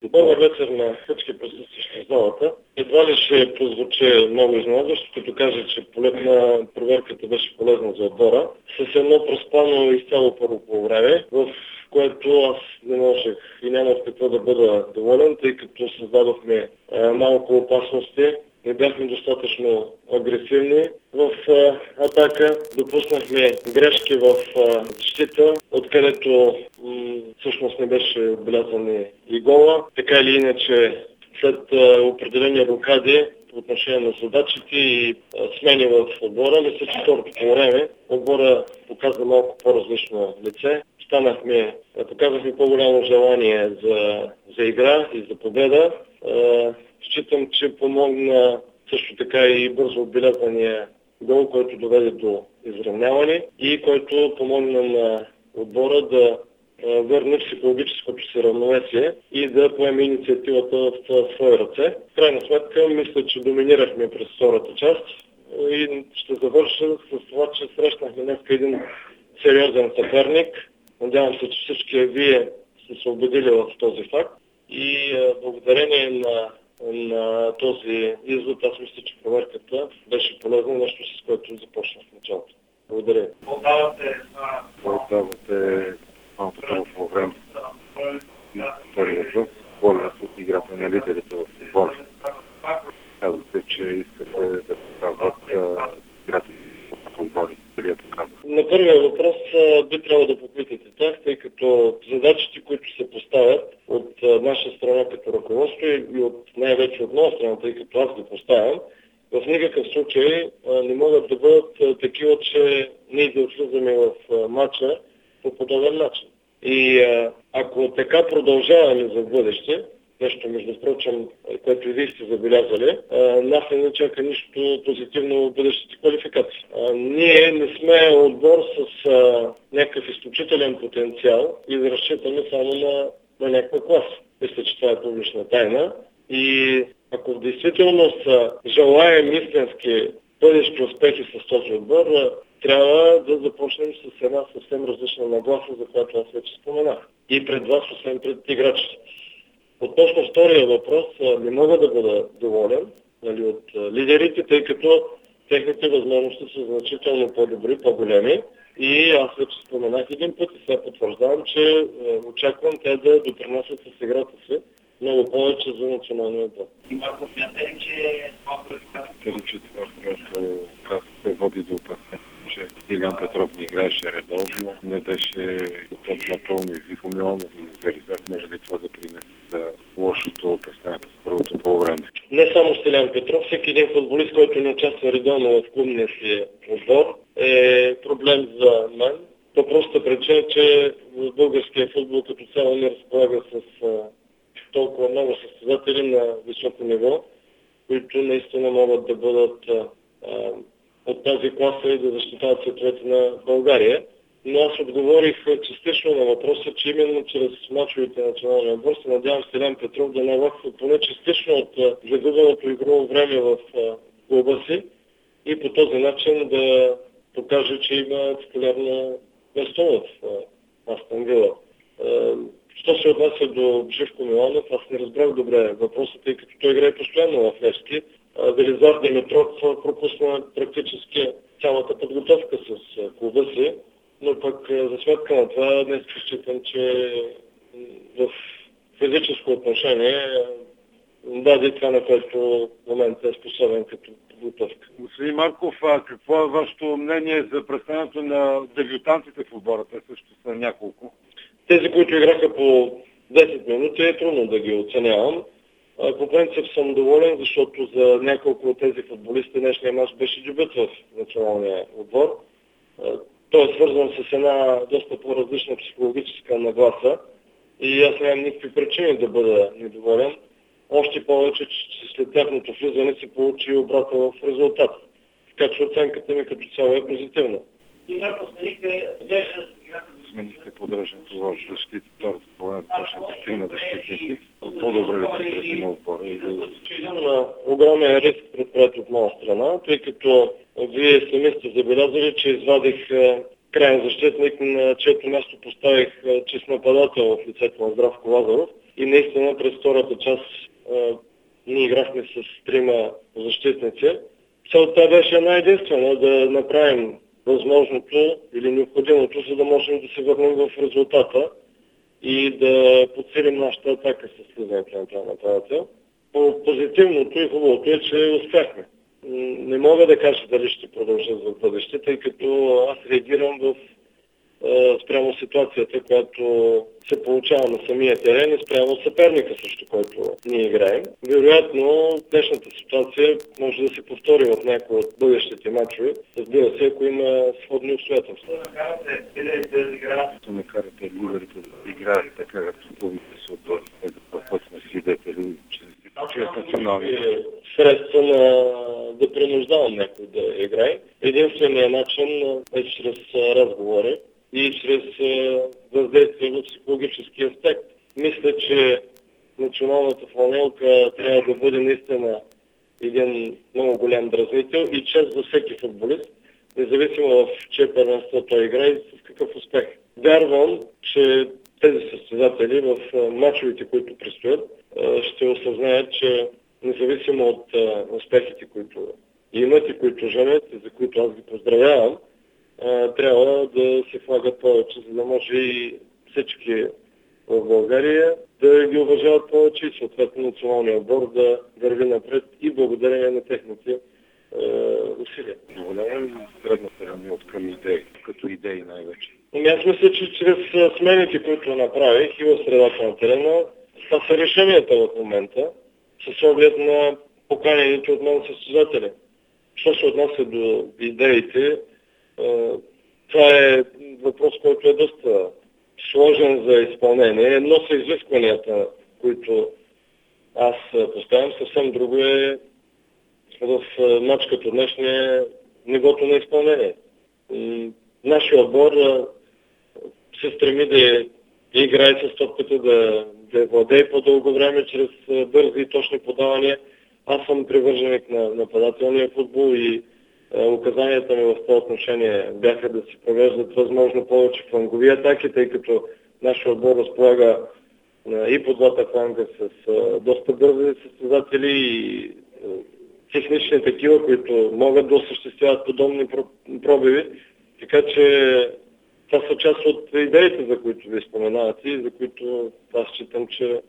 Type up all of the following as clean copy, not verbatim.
Добър вечер на всички присъстващи в залата. Едва ли ще прозвучи много изненадващо, като кажа, че полетна проверката беше полезна за отбора. С едно проспано изцяло първо по време, в което аз не можех и нямах какво да бъда доволен, тъй като създадохме малко опасности. Не бяхме достатъчно агресивни в атака, допуснахме грешки в защита, откъдето всъщност не беше отбелязан и гола. Така или иначе, след определени рокади по отношение на задачите и смени в отбора, мисля, че второто по време отбора показа малко по-различно лице. Показахме по-голямо желание за игра и за победа. Считам, че помогна също така и бързо отбелязания гол, който доведе до изравняване и който помогна на отбора да върне психологическото си равновесие и да поеме инициативата в свои ръце. В крайна сметка, мисля, че доминирахме през втората част и ще завърша с това, че срещнахме днес един сериозен съперник. Надявам се, че всички вие сте се убедили в този факт и благодарение на този извод, аз мисля, че проверката беше полезна, нещо с което започнах в началото. Благодаря. Отдавате малко по време. Втори въпрос. Воля от играта на лидерите в футбола. Казвате, че искате да показват играта в футболи. На първия въпрос би трябвало да попитате тях, тъй като задачите, които се поставят от наша страна като ръководство и най-вече от моя страна, тъй като аз ги поставям, в никакъв случай не могат да бъдат такива, че ние да влизаме в матча по подобен начин. И ако така продължаваме за бъдеще, нещо, между прочим, което и вие сте забелязали, нас не чака нищо позитивно в бъдещите квалификации. Ние не сме отбор с някакъв изключителен потенциал и да разчитаме само на някаква класа. Мисля, че това е публична тайна. И ако в действителност желаем истински бъдещи успехи с този отбор, трябва да започнем с една съвсем различна нагласа, за която аз вече споменах. И пред вас, освен пред играчите. Относно втория въпрос, не мога да бъда доволен от лидерите, тъй като техните възможности са значително по-добри, по-големи. И аз вече споменах един път и сега потвърждавам, че очаквам те да допринасят с играта си много повече за националния отбор. И Марко, смятате ли, че това, което се води до опасение, че Илян Петров не играеше редовно, не беше готов напълно изискомилно и Велизар, може ли това да принесе за лошото представянето с първото по време? Не само Стилян Петров, всеки един футболист, който не участва редовно в клубния си отбор, е проблем за мен. По простата причина, че в българския футбол като цяло не разполага с толкова много състезатели на високо ниво, които наистина могат да бъдат от тази класа и да защитават цветовете на България. Но аз отговорих частично на въпроса, че именно чрез мачовете на националния отбор се надявам Стилян Петров да наваква поне частично от загубеното игрово време в клуба си и по този начин да покаже, че има титулярно място в Астон Вила. Що се отнася до Живко Миланов, аз не разбрах добре въпроса, тъй като той играе постоянно в Левски. Велизар Димитров пропусна практически цялата подготовка с клуба си, но пък за сметка на това днес считам, че в физическо отношение даде това, на което в момента е способен като подготовка. Господин Марков, какво е вашето мнение за представянето на дебютантите в отбора? Те също са няколко. Тези, които играха по 10 минути, е трудно да ги оценявам. По принцип съм доволен, защото за няколко от тези футболисти днешния мач беше дебют в националния отбор. Той е свързан с една доста по-различна психологическа нагласа и аз нямам никакви причини да бъда недоволен. Още повече, че след тяхното влизане се получи обрата в резултат. Така че оценката ми като цяло е позитивна. Сменихте подръжното в защита, второто половина точно стигна защитници. По-добре да се на отбора. Огромен риск предприят от моя страна, тъй като вие сами сте забелязали, че извадих крайен защитник, на чието място поставих чист нападател в лицето на Здравко Лазаров. И наистина през втората част ние играхме с трима защитници. Целта беше една единствена, да направим възможното или необходимото, за да можем да се върнем в резултата и да подсилим нашата атака с слизането на това нападател. Позитивното и хубавото е, че успяхме. Не мога да кажа дали ще продължа за бъдеще, тъй като аз реагирам спрямо ситуацията, която се получава на самия терен и спрямо съперника, срещу който ние играем. Вероятно, днешната ситуация може да се повтори в някои от бъдещите мачове, разбира се, ако има сходни обстоятелства. Не карате лидерите да играят така, както публика се отдори, да път сме свидетели, че средства да принуждавам някой да играе. Единственият начин е чрез разговори и чрез въздействие в психологически аспект. Мисля, че националната фланелка трябва да бъде наистина един много голям дразнител и чест за всеки футболист, независимо в чие първенство той играе и с какъв успех. Вярвам, че тези състезатели в мачовете, които предстоят, ще осъзнаят, че независимо от успехите, които имат и които женят, и за които аз ги поздравявам, трябва да се влагат повече, за да може и всички в България да ги уважават повече и съответно националния отбор да върви напред и благодарение на техните усилия. Доволявам ли средната рами от към идеи, като идеи най-вече? Аз мисля, че чрез смените, които направих и в средата на терена, това са решенията в момента, с оглед на поканените от мен състезатели. Що се отнася до идеите, това е въпрос, който е доста сложен за изпълнение. Едно са изискванията, които аз поставям, съвсем друго е в мач като днешния нивото на изпълнение. Нашия отбор се стреми да играе с топката, да владее по-дълго време чрез бързи и точни подавания. Аз съм привърженик на нападателния футбол и указанията ми в това отношение бяха да се провеждат възможно повече флангови атаки, тъй като нашия отбор разполага и по двата фланга с доста бързи състезатели и технични такива, които могат да осъществяват подобни пробиви. Така че това са част от идеите, за които ви споменавате и за които аз считам, че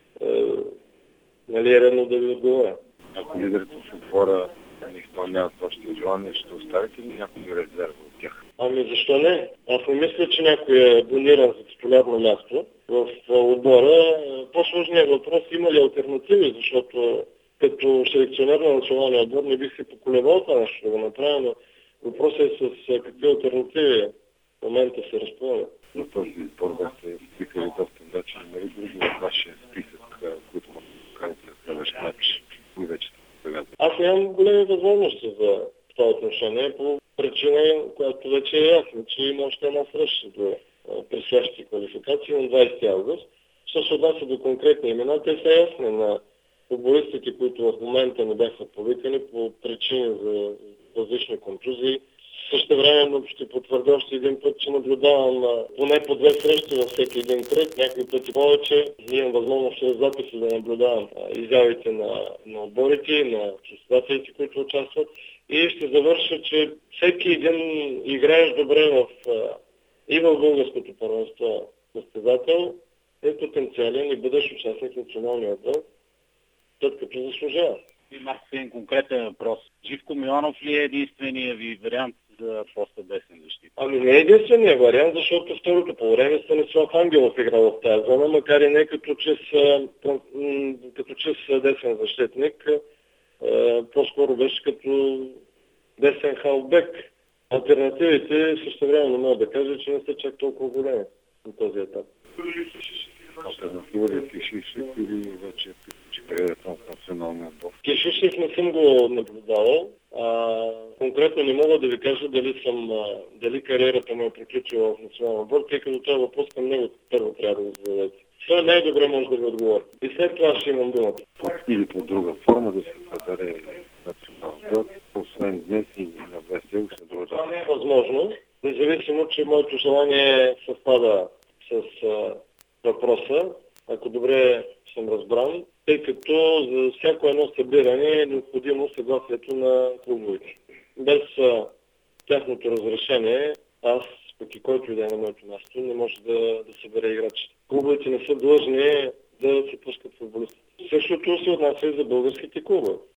е редно да ви отговоря. Ако лидерите в отбора не изпълняват вашите желания, ще оставите ли някой резерва от тях? Ами защо не? Аз не мисля, че някой е абониран за титулярно място в отбора. По-сложният въпрос има ли алтернативи, защото като селекционер на националния отбор не бих се поколебал това нещо да го направя, но въпросът е с какви алтернативи в момента се разполага. На този избор бяхте спикали доста вече. Има ли други от вашия списък, които може да покажете за следващия мач? И вече сега. Аз нямам големи възможности за това отношение по причина, която вече е ясна, че има още една среща до предстоящите квалификации на 20 август. Що се отнася до конкретни имена, те са ясни на футболистите, които в момента не бяха повикани по причини за различни контузии. Същевременно ще потвърдя още един път, че наблюдавам поне по 2 срещи във всеки един кръг, някои пъти повече. Имам възможност чрез записи да наблюдавам изявите на отборите и на състезателите, които участват. И ще завърша, че всеки един играещ добре и в българското първенство състезател е потенциален и бъдещ участник в националния отбор, след като заслужава. Имах един конкретен въпрос. Живко Миланов ли е единственият ви вариант за поста десен защита? Ами не е единственият вариант, защото второто по време Станислав Ангелов играл в тази зона, макар и не като чист десен защитник, по-скоро беше като десен халбек. Алтернативите същевременно мога да кажа, че не са чак толкова големи на този етап. Алтернатива ли Кишишек или вече кариерата на националния отбор? Кишишек не съм го наблюдавал. Конкретно не мога да ви кажа дали кариерата му е приключила в националния отбор, тъй като това въпрос към него първо трябва да го зададете. Това най-добре може да ви отговори. И след това ще имам думата. Или по друга форма да се създаде националния отбор, освен днес и на весел ще друга. Това не е възможно, независимо, че моето желание съвпада с въпроса. ако добре съм разбран, тъй като за всяко едно събиране е необходимо съгласието на клубовете. Без тяхното разрешение, аз, пък и който и да е на моето място, не може да събере играчите. Клубовете не са длъжни да се пускат футболистите. Същото се отнася и за българските клубове.